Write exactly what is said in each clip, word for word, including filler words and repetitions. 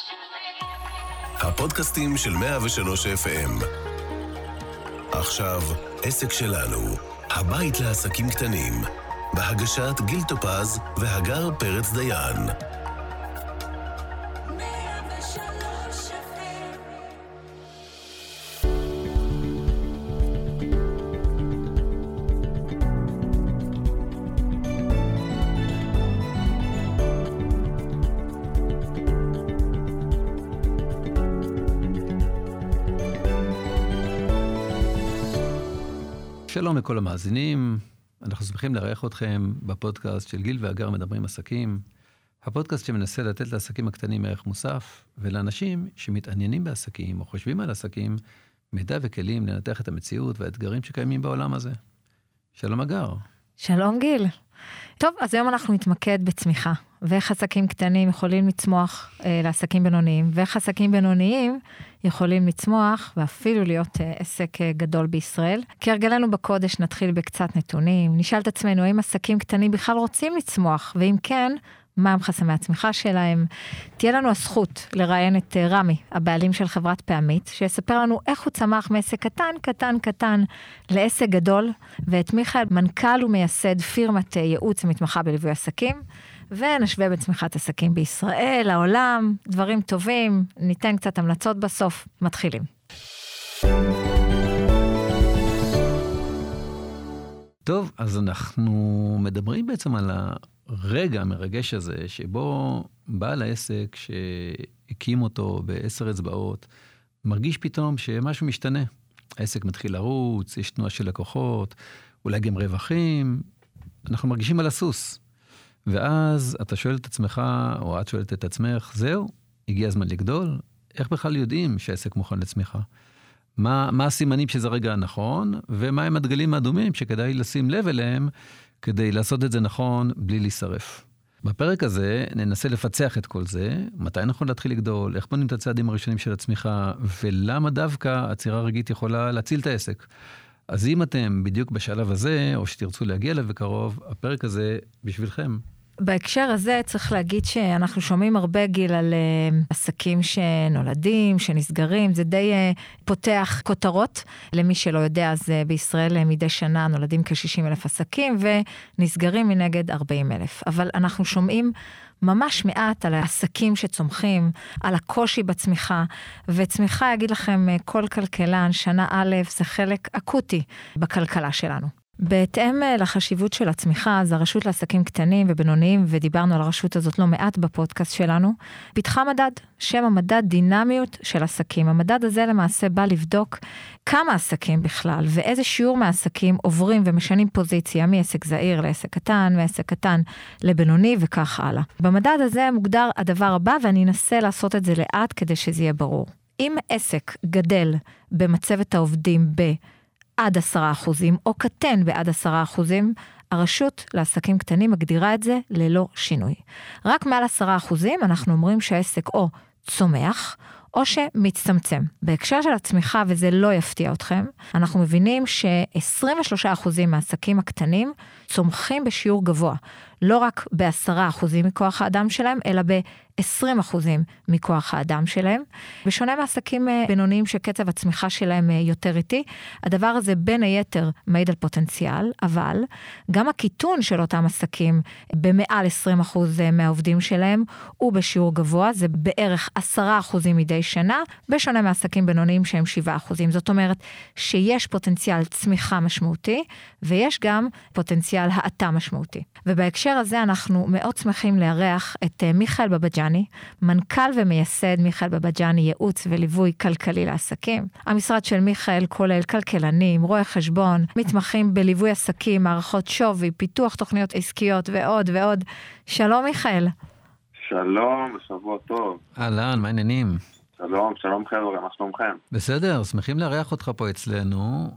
הפודקאסטים של מאה ושלוש אף אם. עכשיו, עסק שלנו, הבית לעסקים קטנים, בהגשת גיל טופז והגר פרץ דיין. שלום לכל המאזינים, אנחנו שמחים לארח אתכם בפודקאסט של גיל והגר מדברים עסקים, הפודקאסט שמנסה לתת לעסקים הקטנים ערך מוסף, ולאנשים שמתעניינים בעסקים או חושבים על עסקים, מידע וכלים לנתח את המציאות והאתגרים שקיימים בעולם הזה. שלום הגר. שלום גיל. טוב, אז היום אנחנו נתמקד בצמיחה, ואיך עסקים קטנים יכולים לצמוח אה, לעסקים בינוניים, ואיך עסקים בינוניים יכולים לצמוח, ואפילו להיות אה, עסק אה, גדול בישראל. כהרגלנו בקודש נתחיל בקצת נתונים, נשאל את עצמנו האם עסקים קטנים בכלל רוצים לצמוח, ואם כן, מה הם חסמי הצמיחה שלהם. תהיה לנו הזכות לראיין את uh, רמי, הבעלים של חברת פעמית, שיספר לנו איך הוא צמח מעסק קטן, קטן, קטן, לעסק גדול, ואת מיכאל, מנכ"ל ומייסד פירמת uh, ייעוץ ומתמחה בליווי עסקים, ונשווה בצמיחת עסקים בישראל, העולם, דברים טובים, ניתן קצת המלצות בסוף, מתחילים. טוב, אז אנחנו מדברים בעצם על ה... רגע המרגש הזה, שבו בעל העסק שהקים אותו בעשר אצבעות, מרגיש פתאום שמשהו משתנה. העסק מתחיל לרוץ, יש תנועה של לקוחות, אולי גם רווחים, אנחנו מרגישים על הסוס. ואז אתה שואל את עצמך, או את שואלת את עצמך, זהו, הגיע הזמן לגדול? איך בכלל יודעים שהעסק מוכן לצמיחה? מה, מה הסימנים שזה רגע הנכון, ומה הם הדגלים האדומים שכדאי לשים לב אליהם, כדי לעשות את זה נכון, בלי להישרף. בפרק הזה ננסה לפצח את כל זה, מתי נכון להתחיל לגדול, איך בונים את הצעדים הראשונים של הצמיחה, ולמה דווקא הצירה הרגעית יכולה להציל את העסק. אז אם אתם בדיוק בשלב הזה, או שתרצו להגיע אליו בקרוב, הפרק הזה בשבילכם. בהקשר הזה צריך להגיד שאנחנו שומעים הרבה גיל על uh, עסקים שנולדים, שנסגרים, זה די uh, פותח כותרות. למי שלא יודע, אז uh, בישראל uh, מדי שנה נולדים כ-שישים אלף עסקים ונסגרים מנגד ארבעים אלף. אבל אנחנו שומעים ממש מעט על העסקים שצומחים, על הקושי בצמיחה, וצמיחה, אגיד לכם, uh, כל כלכלן, שנה א', זה חלק אקוטי בכלכלה שלנו. בהתאם לחשיבות של הצמיחה, אז הרשות לעסקים קטנים ובינוניים, ודיברנו על הרשות הזאת לא מעט בפודקאסט שלנו, פיתחה מדד, שם המדד דינמיות של עסקים. המדד הזה למעשה בא לבדוק כמה עסקים בכלל, ואיזה שיעור מהעסקים עוברים ומשנים פוזיציה מעסק זעיר לעסק קטן, מעסק קטן לבינוני וכך הלאה. במדד הזה מוגדר הדבר הבא, ואני אנסה לעשות את זה לאט כדי שזה יהיה ברור. אם עסק גדל במצבת העובדים ב... עד עשרה אחוזים, או קטן בעד עשרה אחוזים, הרשות לעסקים קטנים מגדירה את זה ללא שינוי. רק מעל עשרה אחוזים אנחנו אומרים שהעסק או צומח, או שמצטמצם. בהקשר של הצמיחה, וזה לא יפתיע אתכם, אנחנו מבינים ש-עשרים ושלושה אחוזים מהעסקים הקטנים צומחים בשיעור גבוה. לא רק ב-עשרה אחוזים מכוח האדם שלהם, אלא ב-עשרים אחוזים מכוח האדם שלהם. בשונה מעסקים בינוניים שקצב הצמיחה שלהם יותר איטי, הדבר הזה בין היתר מעיד על פוטנציאל, אבל גם הקיטון של אותם עסקים במעל עשרים אחוז מהעובדים שלהם הוא בשיעור גבוה, זה בערך עשרה אחוזים מדי שנה, בשונה מעסקים בינוניים שהם שבעה אחוזים. זאת אומרת שיש פוטנציאל צמיחה משמעותי, ויש גם פוטנציאל האטה משמעותי. ובהקשר הזה אנחנו מאוד שמחים לארח את מיכאל בבג'ני, מנכ"ל ומייסד מיכאל בבג'ני, ייעוץ וליווי כלכלי לעסקים. המשרד של מיכאל כולל כלכלנים, רואי חשבון, מתמחים בליווי עסקים, מערכות שווי, פיתוח תוכניות עסקיות ועוד ועוד. שלום מיכאל. שלום, ושבוע טוב. אהלן, מה העניינים? שלום, שלום חבר'ה, מה שלומכם? בסדר, שמחים לארח אותך פה אצלנו.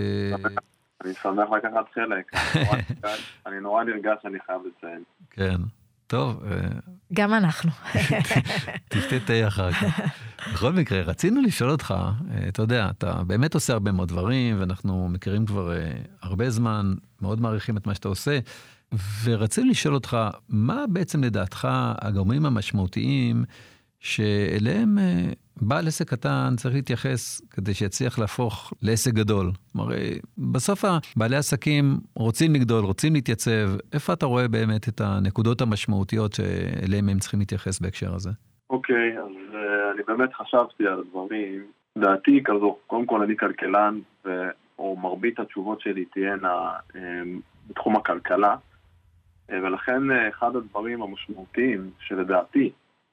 אני שמח לקחת חלק. אני נורא נרגש שאני חייב לציין. כן, טוב. גם אנחנו. תפתיתי אחר כך. בכל מקרה, רצינו לשאול אותך, אתה יודע, אתה באמת עושה הרבה מאוד דברים, ואנחנו מכירים כבר הרבה זמן, מאוד מעריכים את מה שאתה עושה, ורצינו לשאול אותך, מה בעצם לדעתך הגורמים המשמעותיים שאליהם בעל עסק קטן צריך להתייחס כדי שיצליח להפוך לעסק גדול. כלומר, בסוף בעלי עסקים רוצים לגדול, רוצים להתייצב. איפה אתה רואה באמת את הנקודות המשמעותיות שאליהם הם צריכים להתייחס בהקשר הזה? אוקיי, אז אני באמת חשבתי על הדברים. דעתי כזו, קודם כל אני כלכלן, או מרבית התשובות שלי תהיינה בתחום הכלכלה, ולכן אחד הדברים המשמעותיים שלדעתי,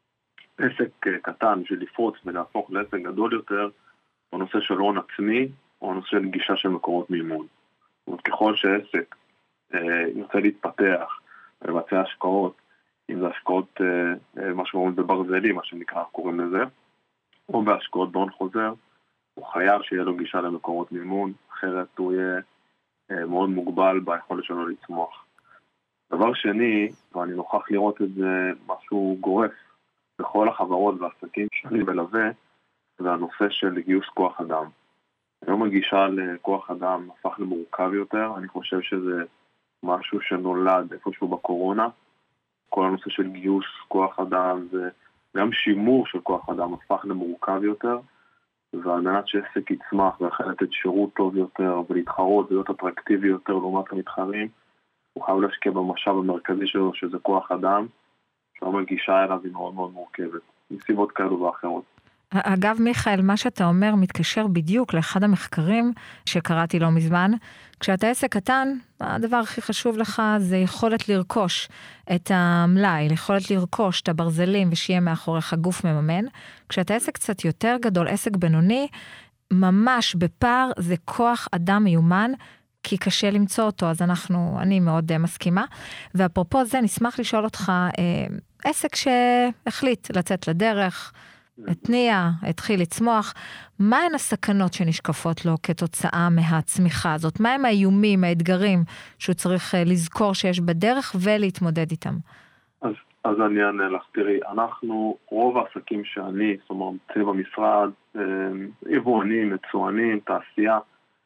עסק קטן של לפרוץ ולהפוך לעסק גדול יותר, הוא נושא של הון עצמי, או נושא של גישה של מקורות מימון. זאת אומרת, ככל שעסק יוצא להתפתח ולבצע השקעות, אם זה השקעות, מה שקוראים בברזלי, מה שנקרא, קוראים לזה, או בהשקעות בהון חוזר, הוא חייב שיהיה לו גישה למקורות מימון, אחרת הוא יהיה מאוד מוגבל ביכולת שלו לצמוח. דבר שני, ואני נוכח לראות את זה משהו גורף, בכל החברות והעסקים שאני מלווה, זה הנושא של גיוס כוח אדם. היום הגישה לכוח אדם הפך למורכב יותר, אני חושב שזה משהו שנולד איפשהו בקורונה, כל הנושא של גיוס כוח אדם וגם שימור של כוח אדם הפך למורכב יותר, ועל מנת שעסק יצמח ויכול לתת שירות טוב יותר ולהתחרות ולהיות אטרקטיבי יותר לעומת המתחרים, הוא חייב להשקיע במשאב המרכזי שלו שזה כוח אדם, שם הגישה אליו היא מאוד מאוד מורכבת, מסיבות כאלו ואחרות. אגב, מיכאל, מה שאתה אומר מתקשר בדיוק לאחד המחקרים שקראתי לא מזמן. כשאתה עסק קטן, הדבר הכי חשוב לך זה יכולת לרכוש את המלאי, יכולת לרכוש את הברזלים ושיהיה מאחוריך גוף מממן. כשאתה עסק קצת יותר גדול, עסק בינוני, ממש בפער זה כוח אדם מיומן, כי קשה למצוא אותו, אז אנחנו, אני מאוד uh, מסכימה. ואפרופו זה, נשמח לשאול אותך, uh, עסק שהחליט לצאת לדרך, התניע, התחיל לצמוח, מה הן הסכנות שנשקפות לו כתוצאה מהצמיחה הזאת? מה הם האיומים, האתגרים שהוא צריך uh, לזכור שיש בדרך ולהתמודד איתם? אז, אז אני אענה לך, תראי, אנחנו, רוב העסקים שאני, זאת אומרת, אצלי במשרד, uh, יבואנים, מצואנים, תעשייה,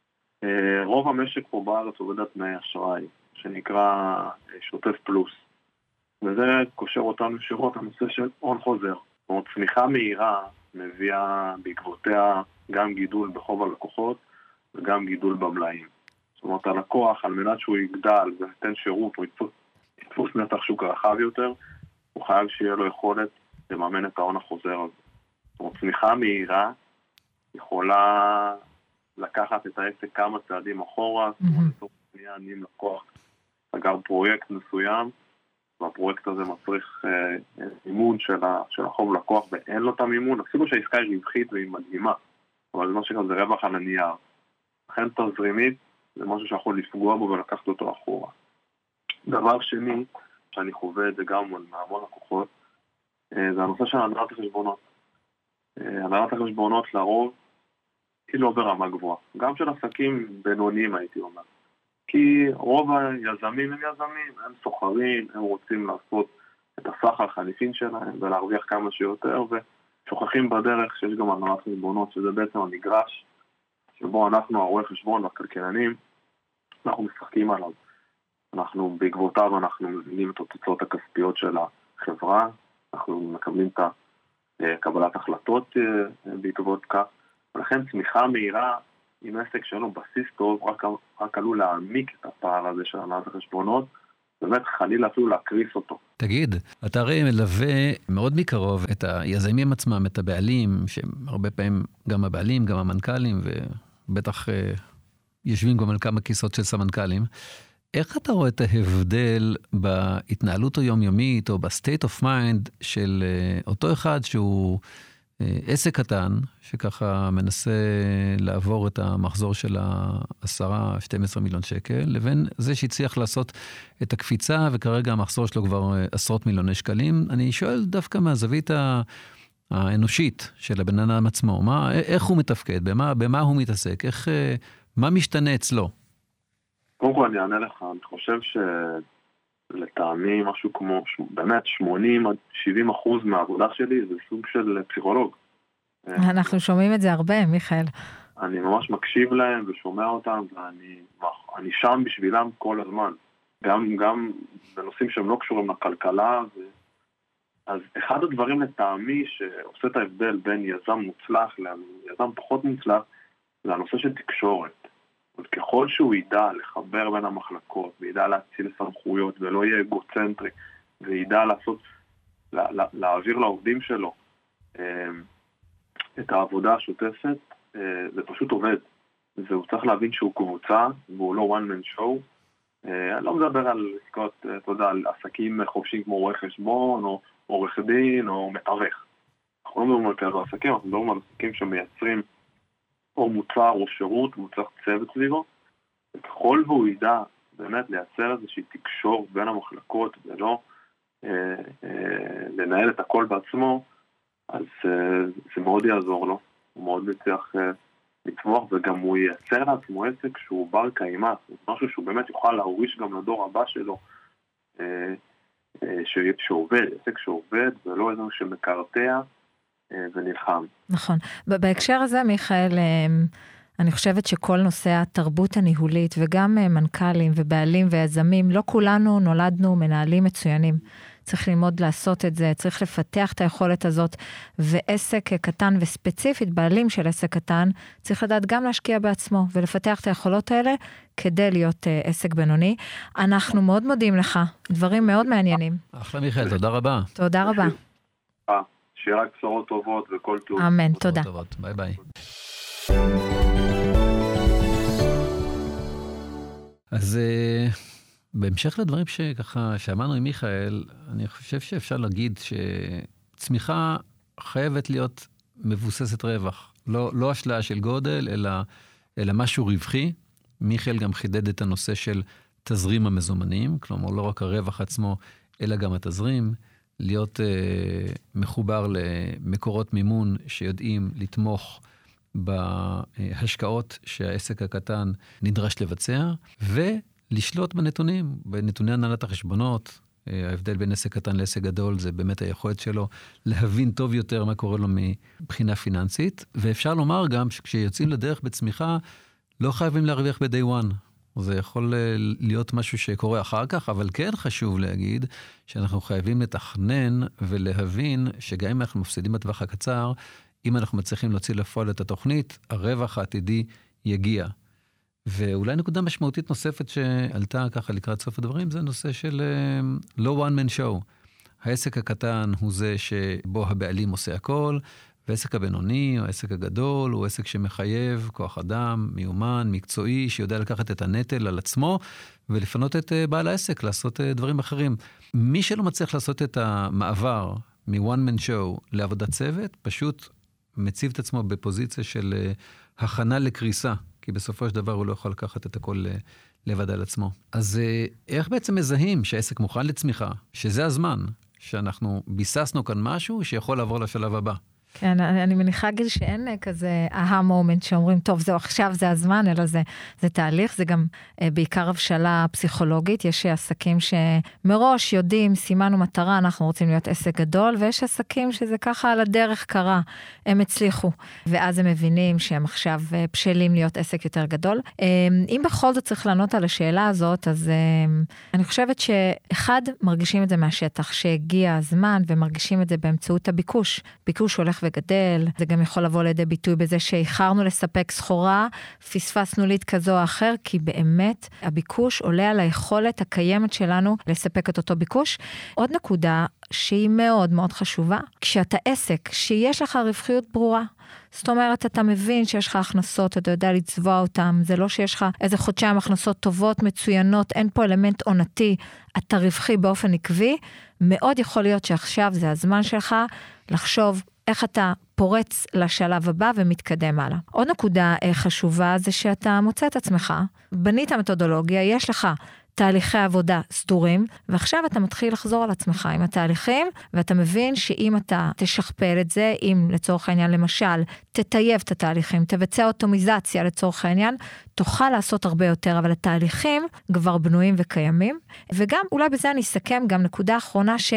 רוב המשק פה בארץ עובד תנאי אשראי, שנקרא שוטף פלוס. וזה קושר אותנו ישירות הנושא של הון חוזר. זאת אומרת, צמיחה מהירה מביאה בעקבותיה גם גידול בחוב הלקוחות וגם גידול במלאים. זאת אומרת, הלקוח, על מנת שהוא יגדל ונתן שירות, הוא יתפוס נתח שוק רחב יותר, הוא חייב שיהיה לו יכולת לממן את ההון החוזר הזה. זאת אומרת, צמיחה מהירה יכולה לקחת את העסק כמה צעדים אחורה, זאת אומרת, אני עם לקוח סגר פרויקט מסוים, והפרויקט הזה מצריך אה, מימון של, ה, של החוב לקוח, ואין לו את המימון, אפילו שהעסקה היא רווחית והיא מדהימה, אבל זה משהו כזה רווח על הנייר. לכן תזרימית זה משהו שיכול לפגוע בו ולקחת אותו אחורה. דבר שני, שאני חווה את זה גם מהמון לקוחות, אה, זה הנושא של הנהלת החשבונות. אה, הנהלת החשבונות לרוב, היא לא ברמה גבוהה. גם של עסקים בינוניים הייתי אומר. כי רוב היזמים הם יזמים, הם סוחרים, הם רוצים לעשות את הסחר החליפין שלהם ולהרוויח כמה שיותר, ושוכחים בדרך שיש גם הנהלת חשבונות, שזה בעצם המגרש שבו אנחנו, הרואי חשבון והכלכלנים, אנחנו משחקים עליו. אנחנו בעקבותיו, אנחנו מבינים את התוצאות הכספיות של החברה, אנחנו מקבלים את קבלת החלטות בעקבות כך, ולכן צמיחה מהירה עם עסק שלנו בסיס טוב, רק, רק עלול להעמיק את הפער הזה של הנהלת החשבונות, באמת חלילה אפילו להקריס אותו. תגיד, אתה הרי מלווה מאוד מקרוב את היזמים עצמם, את הבעלים, שהם הרבה פעמים גם הבעלים, גם המנכ"לים, ובטח אה, יושבים גם על כמה כיסות של סמנכ"לים. איך אתה רואה את ההבדל בהתנהלות היומיומית, או בסטייט אוף מיינד של אה, אותו אחד שהוא עסק קטן, שככה מנסה לעבור את המחזור של ה-עשרה עד שנים עשר מיליון שקל, לבין זה שהצליח לעשות את הקפיצה, וכרגע המחזור שלו כבר עשרות מיליוני שקלים. אני שואל דווקא מהזווית האנושית של הבן אדם עצמו, מה, איך הוא מתפקד, במה, במה הוא מתעסק, איך, מה משתנה אצלו? קודם כל אני אענה לך, אני חושב ש... לטעמי משהו כמו, באמת, שמונים עד שבעים אחוז מהעבודה שלי זה סוג של פסיכולוג. אנחנו שומעים את זה הרבה, מיכאל. אני ממש מקשיב להם ושומע אותם, ואני אני שם בשבילם כל הזמן. גם, גם בנושאים שהם לא קשורים לכלכלה, אז אחד הדברים לטעמי שעושה את ההבדל בין יזם מוצלח ליזם פחות מוצלח, זה הנושא של תקשורת. ככל שהוא ידע לחבר בין המחלקות, וידע להציל סמכויות, ולא יהיה אגוצנטרי, וידע לעשות, לה, לה, להעביר לעובדים שלו את העבודה השוטפת, זה פשוט עובד. והוא צריך להבין שהוא קבוצה, והוא לא one man show. אני לא מדבר על עסקאות, אתה יודע, על עסקים חופשיים כמו רואה חשבון, או עורך דין, או מתווך. אנחנו לא מדברים על כאלו עסקים, אנחנו מדברים על עסקים שמייצרים או מוצר או שירות, והוא צריך צוות סביבו. וככל והוא ידע באמת לייצר איזושהי תקשור בין המחלקות, ולא אה, אה, לנהל את הכל בעצמו, אז אה, זה מאוד יעזור לו. הוא מאוד מצליח אה, לצמוח, וגם הוא ייצר לעצמו עסק שהוא בר קיימא, משהו שהוא באמת יוכל להוריש גם לדור הבא שלו, אה, אה, שעובד, עסק שעובד, ולא איזה שמקרטע אה, ונלחם. נכון. בהקשר הזה, מיכאל, אני חושבת שכל נושא התרבות הניהולית, וגם מנכ"לים ובעלים ויזמים, לא כולנו נולדנו מנהלים מצוינים. צריך ללמוד לעשות את זה, צריך לפתח את היכולת הזאת, ועסק קטן וספציפית, בעלים של עסק קטן, צריך לדעת גם להשקיע בעצמו, ולפתח את היכולות האלה, כדי להיות עסק בינוני. אנחנו מאוד מודים לך, דברים מאוד מעניינים. אחלה מיכאל, תודה רבה. תודה רבה. שיהיה רק בשורות טובות וכל טוב. אמן, תודה. ביי ביי. אז בהמשך לדברים שככה שאמרנו עם מיכאל, אני חושב שאפשר להגיד שצמיחה חייבת להיות מבוססת רווח. לא, לא השלאה של גודל, אלא, אלא משהו רווחי. מיכאל גם חידד את הנושא של תזרים המזומנים, כלומר לא רק הרווח עצמו, אלא גם התזרים. להיות uh, מחובר למקורות מימון שיודעים לתמוך בהשקעות שהעסק הקטן נדרש לבצע, ולשלוט בנתונים, בנתוני הנהלת החשבונות. Uh, ההבדל בין עסק קטן לעסק גדול זה באמת היכולת שלו להבין טוב יותר מה קורה לו מבחינה פיננסית, ואפשר לומר גם שכשיוצאים לדרך בצמיחה, לא חייבים להרוויח ב-day one. זה יכול להיות משהו שקורה אחר כך, אבל כן חשוב להגיד שאנחנו חייבים לתכנן ולהבין שגם אם אנחנו מפסידים בטווח הקצר, אם אנחנו מצליחים להוציא לפועל את התוכנית, הרווח העתידי יגיע. ואולי נקודה משמעותית נוספת שעלתה ככה לקראת סוף הדברים, זה נושא של לא one man show. העסק הקטן הוא זה שבו הבעלים עושה הכל, והעסק הבינוני, או העסק הגדול, הוא עסק שמחייב כוח אדם, מיומן, מקצועי, שיודע לקחת את הנטל על עצמו, ולפנות את בעל העסק, לעשות דברים אחרים. מי שלא מצליח לעשות את המעבר מ-one man show לעבודת צוות, פשוט מציב את עצמו בפוזיציה של הכנה לקריסה, כי בסופו של דבר הוא לא יכול לקחת את הכל לבד על עצמו. אז איך בעצם מזהים שהעסק מוכן לצמיחה, שזה הזמן, שאנחנו ביססנו כאן משהו שיכול לעבור לשלב הבא? כן, אני מניחה גיל שאין כזה aha moment שאומרים, טוב, זהו, עכשיו זה הזמן, אלא זה, זה תהליך, זה גם בעיקר הבשלה פסיכולוגית, יש עסקים שמראש יודעים, סימנו מטרה, אנחנו רוצים להיות עסק גדול, ויש עסקים שזה ככה על הדרך קרה, הם הצליחו, ואז הם מבינים שהם עכשיו בשלים להיות עסק יותר גדול. אם בכל זאת צריך לענות על השאלה הזאת, אז אני חושבת שאחד, מרגישים את זה מהשטח, שהגיע הזמן, ומרגישים את זה באמצעות הביקוש. ביקוש הולך וגדל, זה גם יכול לבוא לידי ביטוי בזה שאיחרנו לספק סחורה, פספסנו ליד כזו או אחר, כי באמת הביקוש עולה על היכולת הקיימת שלנו לספק את אותו ביקוש. עוד נקודה שהיא מאוד מאוד חשובה, כשאתה עסק, שיש לך רווחיות ברורה, זאת אומרת, אתה מבין שיש לך הכנסות, אתה יודע לצבוע אותם, זה לא שיש לך איזה חודשיים הכנסות טובות, מצוינות, אין פה אלמנט עונתי, אתה רווחי באופן עקבי, מאוד יכול להיות שעכשיו זה הזמן שלך לחשוב איך אתה פורץ לשלב הבא ומתקדם הלאה. עוד נקודה חשובה זה שאתה מוצא את עצמך, בנית מתודולוגיה, יש לך תהליכי עבודה סדורים, ועכשיו אתה מתחיל לחזור על עצמך עם התהליכים, ואתה מבין שאם אתה תשכפל את זה, אם לצורך העניין למשל, תטייב את התהליכים, תבצע אוטומיזציה לצורך העניין, תוכל לעשות הרבה יותר, אבל התהליכים כבר בנויים וקיימים, וגם אולי בזה אני אסכם גם נקודה אחרונה ש...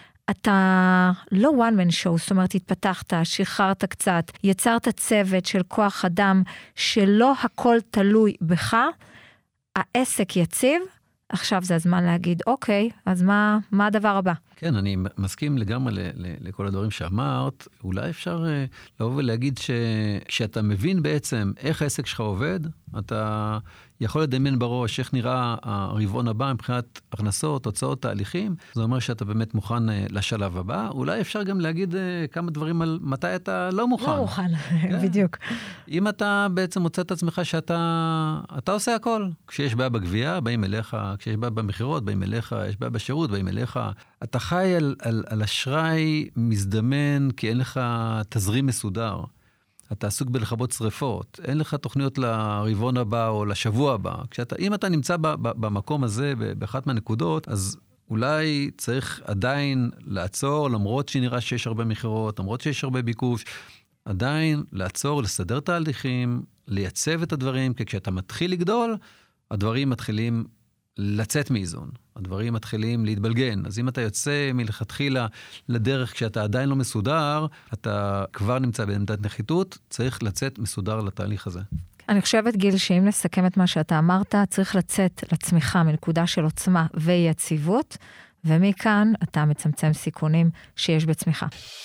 אתה לא one man show, זאת אומרת, התפתחת, שחררת קצת, יצרת צוות של כוח אדם, שלא הכל תלוי בך, העסק יציב, עכשיו זה הזמן להגיד, אוקיי, אז מה, מה הדבר הבא? כן, אני מסכים לגמרי לכל הדברים שאמרת. אולי אפשר לבוא ולהגיד שכשאתה מבין בעצם איך העסק שלך עובד, אתה יכול לדמיין בראש איך נראה הרבעון הבא מבחינת הכנסות, תוצאות, תהליכים. זה אומר שאתה באמת מוכן לשלב הבא. אולי אפשר גם להגיד כמה דברים על מתי אתה לא מוכן. לא מוכן, בדיוק. אם אתה בעצם מוצא את עצמך שאתה אתה עושה הכל. כשיש בעיה בגבייה, באים אליך, כשיש בעיה במחירות, באים אליך, יש בעיה בשירות, באים אליך. אתה חי על, על, על אשראי מזדמן, כי אין לך תזרים מסודר. אתה עסוק בלכבות שריפות, אין לך תוכניות לרבעון הבא או לשבוע הבא. כשאתה, אם אתה נמצא ב, ב, במקום הזה, באחת מהנקודות, אז אולי צריך עדיין לעצור, למרות שנראה שיש הרבה מחירות, למרות שיש הרבה ביקוש, עדיין לעצור, לסדר תהליכים, לייצב את הדברים, כי כשאתה מתחיל לגדול, הדברים מתחילים לצאת מאיזון. הדברים מתחילים להתבלגן. אז אם אתה יוצא מלכתחילה לדרך כשאתה עדיין לא מסודר, אתה כבר נמצא בעמדת נחיתות, צריך לצאת מסודר לתהליך הזה. אני חושבת, גיל, שאם נסכם את מה שאתה אמרת, צריך לצאת לצמיחה מנקודה של עוצמה ויציבות, ומכאן אתה מצמצם סיכונים שיש בצמיחה.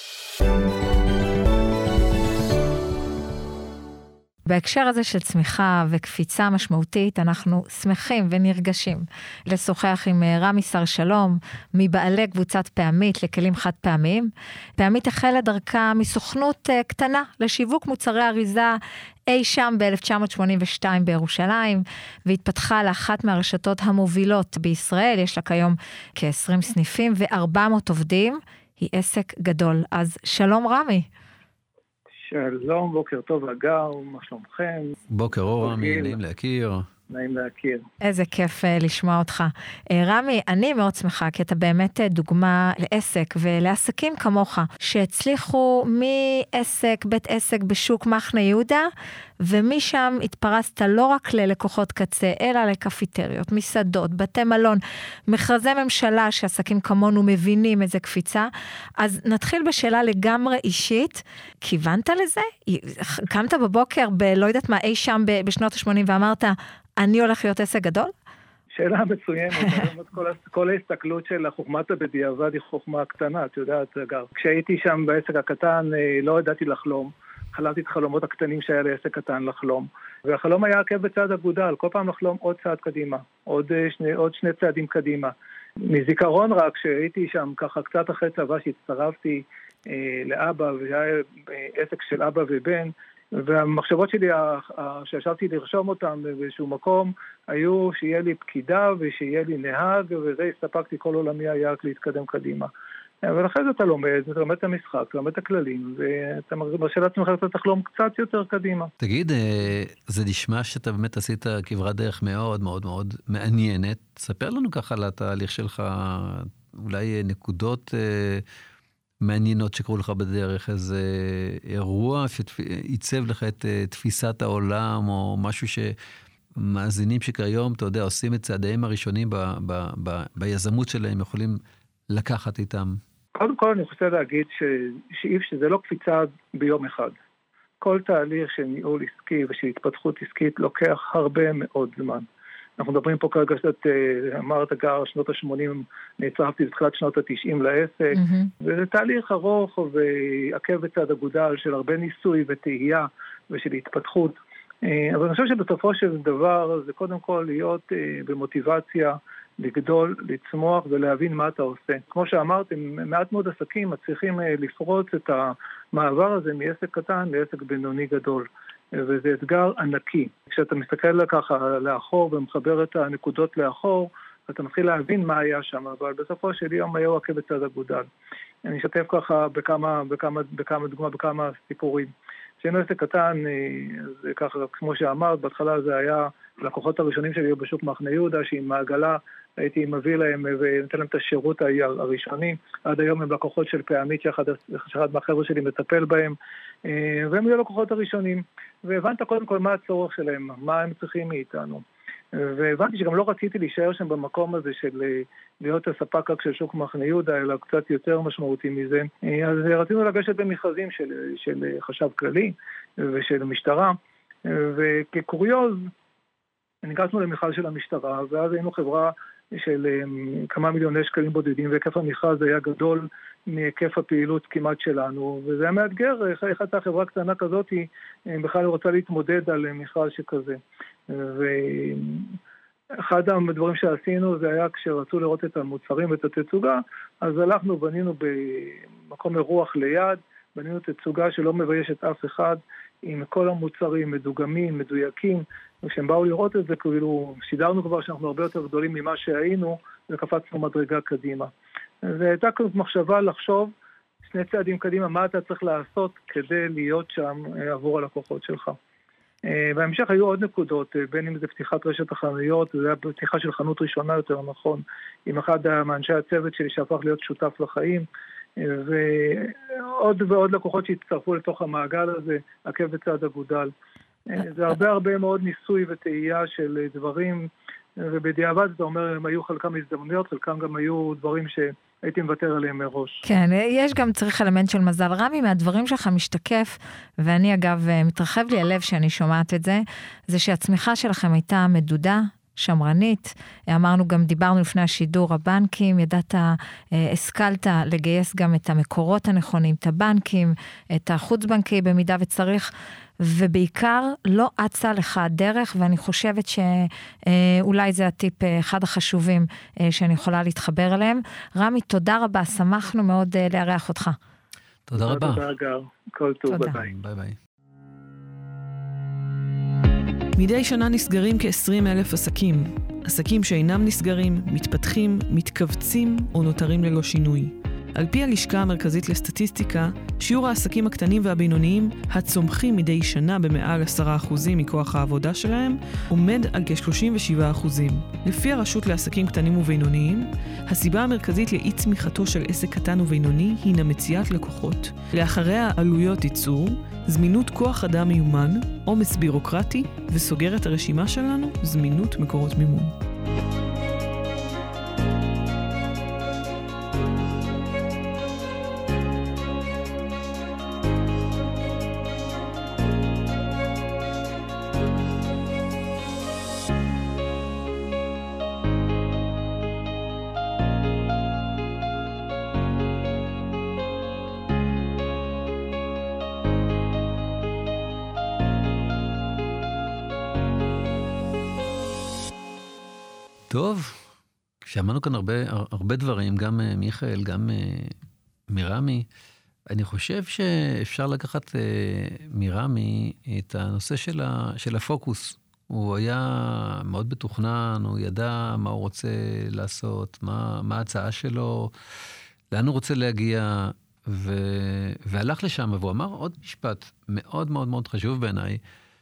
בהקשר הזה של צמיחה וקפיצה משמעותית, אנחנו שמחים ונרגשים לשוחח עם רמי שר שלום, מבעלי קבוצת פעמית לכלים חד פעמיים. פעמית החלה דרכה מסוכנות קטנה לשיווק מוצרי אריזה אי שם ב-אלף תשע מאות שמונים ושתיים בירושלים, והתפתחה לאחת מהרשתות המובילות בישראל. יש לה כיום כ-עשרים סניפים ו-ארבע מאות עובדים. היא עסק גדול. אז שלום רמי. שלום, בוקר טוב אגר, מה שלומכם? בוקר אור רמי, נעים להכיר. נעים להכיר. איזה כיף לשמוע אותך. רמי, אני מאוד שמחה, כי אתה באמת דוגמה לעסק ולעסקים כמוך, שהצליחו מעסק, בית עסק בשוק מחנה יהודה, ומשם התפרסת לא רק ללקוחות קצה, אלא לקפיטריות, מסעדות, בתי מלון, מכרזי ממשלה שעסקים כמונו מבינים איזה קפיצה. אז נתחיל בשאלה לגמרי אישית. כיוונת לזה? קמת בבוקר ב, לא יודעת מה, אי שם בשנות ה-שמונים ואמרת, אני הולך להיות עסק גדול? שאלה מצוינת. כל, כל ההסתכלות של החוכמת הבדיעבד היא חוכמה קטנה, את יודעת, אגב. כשהייתי שם בעסק הקטן, לא ידעתי לחלום. חלמתי את החלומות הקטנים שהיה לעסק קטן לחלום. והחלום היה עקב בצד אגודל, כל פעם לחלום עוד צעד קדימה, עוד שני, עוד שני צעדים קדימה. מזיכרון רק שהייתי שם ככה קצת אחרי צבא שהצטרפתי אה, לאבא, והיה עסק של אבא ובן, והמחשבות שלי, שישבתי לרשום אותם באיזשהו מקום, היו שיהיה לי פקידה ושיהיה לי נהג, וזה הסתפקתי, כל עולמי היה רק להתקדם קדימה. ולכן אתה לומד, אתה לומד את המשחק, אתה לומד את הכללים, ואתה מרשה לעצמך קצת לחלום קצת יותר קדימה. תגיד, זה נשמע שאתה באמת עשית כברת דרך מאוד מאוד מאוד מעניינת. ספר לנו ככה על התהליך שלך, אולי נקודות מעניינות שקרו לך בדרך, איזה אירוע שעיצב לך את תפיסת העולם, או משהו שמאזינים שכיום, אתה יודע, עושים את צעדיהם הראשונים ב, ב, ב, ביזמות שלהם, יכולים לקחת איתם. קודם כל אני רוצה להגיד שאיף שזה לא קפיצה ביום אחד. כל תהליך של ניהול עסקי ושל התפתחות עסקית לוקח הרבה מאוד זמן. אנחנו מדברים פה כרגע שאת אמרת גר שנות ה-שמונים, נצרפתי בתחילת שנות ה-תשעים לעסק, mm-hmm. וזה תהליך ארוך ועקב בצד אגודל של הרבה ניסוי ותהייה ושל התפתחות. אבל אני חושב שבסופו של דבר זה קודם כל להיות במוטיבציה, לגדול, לצמוח ולהבין מה אתה עושה. כמו שאמרתם, מעט מאוד עסקים מצליחים לפרוץ את המעבר הזה מעסק קטן לעסק בינוני גדול. וזה אתגר ענקי. כשאתה מסתכל ככה לאחור ומחבר את הנקודות לאחור, אתה מתחיל להבין מה היה שם, אבל בסופו של יום היה עקב בצד אגודל. אני אשתף ככה בכמה, בכמה, בכמה דוגמה, בכמה סיפורים. כשהיינו עסק קטן, זה ככה, כמו שאמרת, בהתחלה זה היה לקוחות הראשונים שלי היו בשוק מחנה יהודה, שעם מעגלה הייתי מביא להם ונתן להם את השירות הראשוני. עד היום הם לקוחות של פעמית שאחד, שאחד מהחבר'ה שלי מטפל בהם, והם היו לקוחות הראשונים. והבנת קודם כל מה הצורך שלהם, מה הם צריכים מאיתנו. והבנתי שגם לא רציתי להישאר שם במקום הזה של להיות הספק רק של שוק מחנה יהודה, אלא קצת יותר משמעותי מזה. אז רצינו לגשת במכרזים של, של חשב כללי ושל משטרה, וכקוריוז, ניגשנו למכרז של המשטרה, ואז היינו חברה של כמה מיליוני שקלים בודדים, והיקף המכרז היה גדול מהיקף הפעילות כמעט שלנו, וזה היה מאתגר, איך הייתה חברה קטנה כזאת, היא בכלל רוצה להתמודד על מכרז שכזה. ואחד הדברים שעשינו זה היה כשרצו לראות את המוצרים ואת התצוגה, אז הלכנו, בנינו במקום אירוח ליד, בנינו תצוגה שלא מביישת אף אחד, עם כל המוצרים מדוגמים, מדויקים, וכשהם באו לראות את זה, כאילו, שידרנו כבר שאנחנו הרבה יותר גדולים ממה שהיינו, וקפצנו מדרגה קדימה. והייתה כזאת מחשבה לחשוב שני צעדים קדימה, מה אתה צריך לעשות כדי להיות שם עבור הלקוחות שלך. בהמשך היו עוד נקודות, בין אם זה פתיחת רשת החנויות, זה היה פתיחה של חנות ראשונה יותר נכון, עם אחד מאנשי הצוות שלי שהפך להיות שותף לחיים, ועוד ועוד לקוחות שהצטרפו לתוך המעגל הזה, עקב בצד אגודל. זה הרבה הרבה מאוד ניסוי וטעייה של דברים, ובדיעבד אתה אומר, הם היו חלקם הזדמנויות, חלקם גם היו דברים שהייתי מוותר עליהם מראש. כן, יש גם צריך אלמנט של מזל. רמי, מהדברים שלך משתקף, ואני אגב מתרחב לי הלב שאני שומעת את זה, זה שהצמיחה שלכם הייתה מדודה, שמרנית, אמרנו גם, דיברנו לפני השידור, הבנקים, ידעת, השכלת לגייס גם את המקורות הנכונים, את הבנקים, את החוץ-בנקי במידה וצריך, ובעיקר לא אצה לך הדרך, ואני חושבת שאולי זה הטיפ אחד החשובים שאני יכולה להתחבר אליהם. רמי, תודה רבה, שמחנו מאוד לארח אותך. תודה רבה. תודה גר, כל טוב, ביי ביי. ביי ביי. מדי שנה נסגרים כ-עשרים אלף עסקים. עסקים שאינם נסגרים, מתפתחים, מתכווצים או נותרים ללא שינוי. על פי הלשכה המרכזית לסטטיסטיקה, שיעור העסקים הקטנים והבינוניים, הצומחים מדי שנה במעל עשרה אחוזים מכוח העבודה שלהם, עומד על כ-שלושים ושבעה אחוזים. לפי הרשות לעסקים קטנים ובינוניים, הסיבה המרכזית לאי צמיחתו של עסק קטן ובינוני הינה מציאת לקוחות. לאחריה עלויות ייצור, זמינות כוח אדם מיומן, עומס בירוקרטי, וסוגרת הרשימה שלנו, זמינות מקורות מימון. טוב, שמענו כאן הרבה, הרבה דברים, גם מיכאל, גם מרמי. אני חושב שאפשר לקחת מרמי את הנושא של, ה, של הפוקוס. הוא היה מאוד מתוכנן, הוא ידע מה הוא רוצה לעשות, מה, מה ההצעה שלו, לאן הוא רוצה להגיע, ו, והלך לשם, והוא אמר עוד משפט מאוד מאוד מאוד חשוב בעיניי,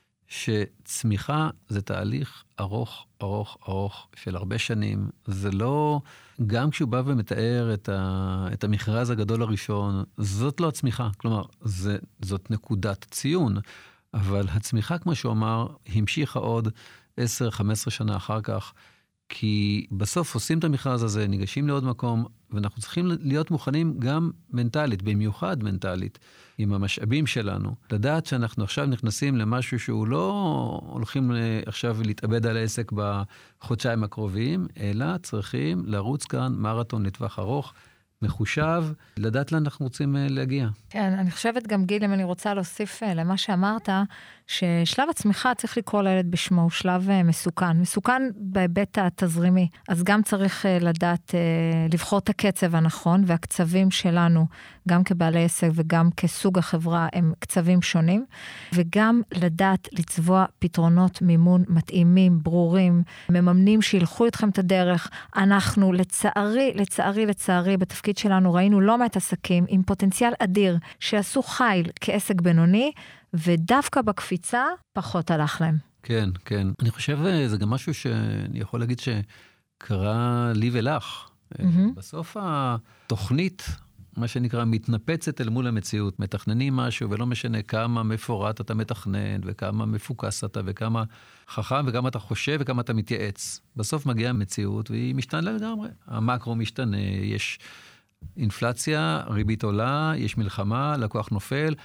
שצמיחה זה תהליך ארוך, ארוך, ארוך של הרבה שנים. זה לא, גם כשהוא בא ומתאר את, ה, את המכרז הגדול הראשון, זאת לא הצמיחה. כלומר, זה, זאת נקודת ציון, אבל הצמיחה, כמו שהוא אמר, המשיכה עוד עשר חמש עשרה שנה אחר כך, כי בסוף עושים את המכרז הזה, ניגשים לעוד מקום, ואנחנו צריכים להיות מוכנים גם מנטלית, במיוחד מנטלית, עם המשאבים שלנו. לדעת שאנחנו עכשיו נכנסים למשהו שהוא לא הולכים עכשיו להתאבד על העסק בחודשיים הקרובים, אלא צריכים לרוץ כאן מרתון לטווח ארוך, מחושב, לדעת לאן אנחנו רוצים להגיע. כן, אני חושבת גם, גיל, אם אני רוצה להוסיף למה שאמרת, ששלב הצמיחה צריך לקרוא לילד בשמו, הוא שלב מסוכן. מסוכן בהיבט התזרימי. אז גם צריך לדעת לבחור את הקצב הנכון, והקצבים שלנו, גם כבעלי עסק וגם כסוג החברה, הם קצבים שונים, וגם לדעת לצבוע פתרונות מימון מתאימים, ברורים, מממנים שילכו אתכם את הדרך. אנחנו לצערי, לצערי, לצערי, בתפקיד שלנו ראינו לא מעט עסקים עם פוטנציאל אדיר, שעשו חיל כעסק בינוני, ודווקא בקפיצה פחות הלך להם. כן, כן. אני חושב, זה גם משהו שאני יכול להגיד שקרה לי ולך. Mm-hmm. בסוף התוכנית, מה שנקרא, מתנפצת אל מול המציאות. מתכננים משהו, ולא משנה כמה מפורט אתה מתכנן, וכמה מפוקס אתה, וכמה חכם, וכמה אתה חושב, וכמה אתה מתייעץ. בסוף מגיעה המציאות, והיא משתנה לגמרי. המקרו משתנה, יש אינפלציה, ריבית עולה, יש מלחמה, לקוח נופל.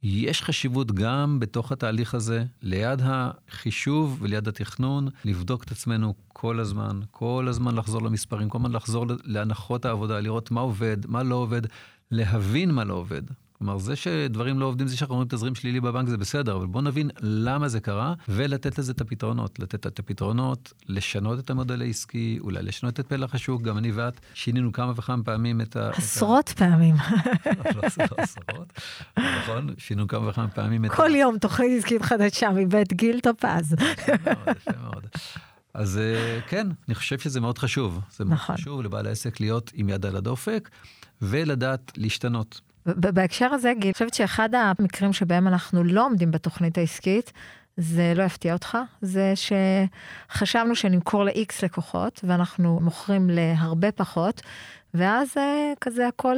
יש חשיבות גם בתוך התהליך הזה, ליד החישוב וליד התכנון, לבדוק את עצמנו כל הזמן, כל הזמן לחזור למספרים, כל הזמן לחזור להנחות העבודה, לראות מה עובד, מה לא עובד, להבין מה לא עובד. כלומר, זה שדברים לא עובדים, זה שאנחנו רואים תזרים שלילי בבנק, זה בסדר, אבל בואו נבין למה זה קרה, ולתת לזה את הפתרונות. לתת את הפתרונות, לשנות את המודל העסקי, אולי לשנות את פלח השוק, גם אני ואת שינינו כמה וכמה פעמים את ה... עשרות פעמים. לא עשרות, נכון? שינינו כמה וכמה פעמים את ה... כל יום תוכנית עסקית חדשה מבית גיל טופז. יפה מאוד, יפה מאוד. אז כן, אני חושב שזה מאוד חשוב. זה מאוד חשוב לבעל העסק להיות עם יד על הדופק, ולדעת להשתנות. בהקשר הזה, גיל, אני חושבת שאחד המקרים שבהם אנחנו לא עומדים בתוכנית העסקית, זה לא יפתיע אותך, זה שחשבנו שנמכור ל-X לקוחות, ואנחנו מוכרים להרבה פחות, ואז כזה הכל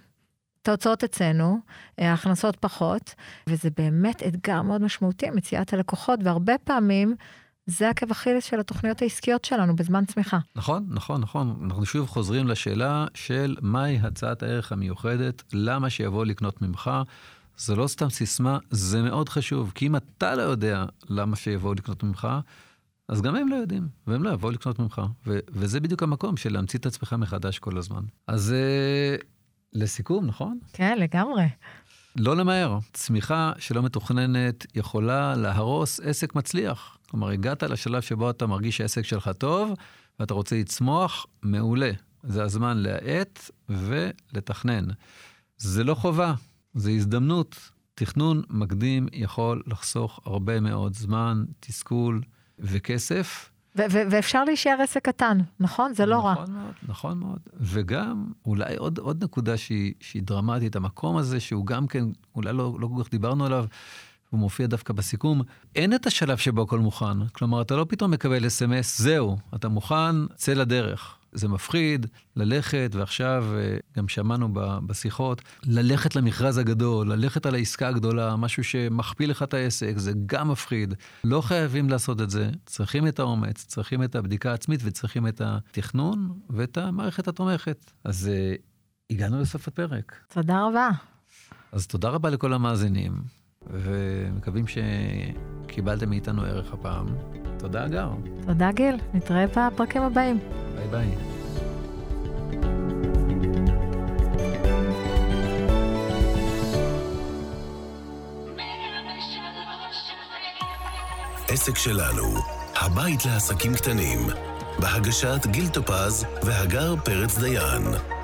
תוצאות אצלנו, הכנסות פחות, וזה באמת אתגר מאוד משמעותי, מציאת הלקוחות, והרבה פעמים זה עקב אכילס של התוכניות העסקיות שלנו בזמן צמיחה. נכון, נכון, נכון. אנחנו שוב חוזרים לשאלה של מהי הצעת הערך המיוחדת, למה שיבוא לקנות ממך. זה לא סתם סיסמה, זה מאוד חשוב, כי אם אתה לא יודע למה שיבוא לקנות ממך, אז גם הם לא יודעים, והם לא יבואו לקנות ממך. ו- וזה בדיוק המקום של להמציא את עצמך מחדש כל הזמן. אז uh, לסיכום, נכון? כן, לגמרי. לא למהר. צמיחה שלא מתוכננת יכולה להרוס עסק מצליח. כלומר, הגעת לשלב שבו אתה מרגיש שהעסק שלך טוב, ואתה רוצה לצמוח, מעולה. זה הזמן להאט ולתכנן. זה לא חובה, זה הזדמנות. תכנון מקדים יכול לחסוך הרבה מאוד זמן, תסכול וכסף. ו- ו- ואפשר להישאר עסק קטן, נכון? זה לא נכון רע. נכון מאוד, נכון מאוד. וגם, אולי עוד, עוד נקודה שהיא, שהיא דרמטית, המקום הזה שהוא גם כן, אולי לא, לא כל כך דיברנו עליו, הוא מופיע דווקא בסיכום, אין את השלב שבו הכל מוכן. כלומר, אתה לא פתאום מקבל אס אם אס, זהו, אתה מוכן, צא לדרך. זה מפחיד, ללכת, ועכשיו גם שמענו בשיחות, ללכת למכרז הגדול, ללכת על העסקה הגדולה, משהו שמכפיל לך את העסק, זה גם מפחיד. לא חייבים לעשות את זה, צריכים את האומץ, צריכים את הבדיקה העצמית, וצריכים את התכנון ואת המערכת התומכת. אז הגענו לסוף הפרק. תודה רבה. אז תודה רבה לכל המאזינים. ומקווים שקיבלתם מאיתנו ערך הפעם. תודה, אגר. תודה, גיל. נתראה בפרקים הבאים. ביי ביי. עסק שלנו, הבית לעסקים קטנים, בהגשת גיל טופז והגר פרץ דיין.